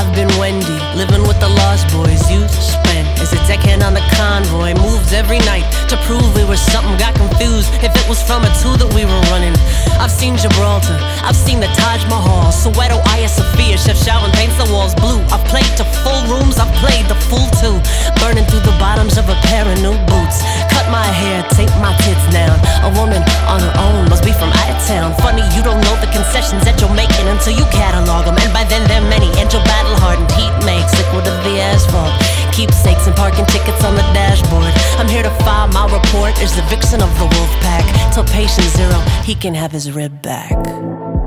I've been Wendy, living with the Lost Boys. You spent as a deckhand on the convoy. Moved every night to prove we were something. Got confused if it was from a two that we were running. I've seen Gibraltar, I've seen the Taj Mahal, Soweto, Hagia Sophia, Chef Shaolin paints the walls blue. I've played to full rooms, I've played the full two, burning through the bottoms of a pair of new boots. Cut my hair, tape my tits down. A woman on her own must be from out of town. Funny you don't know the concessions that you're making until you catalog them, and by then they're many. And your battle-hardened heat makes liquid of the asphalt, keepsakes and parking tickets on the dashboard. I'm here to file my report as the vixen of the wolf pack. Till patient zero, he can have his rib back.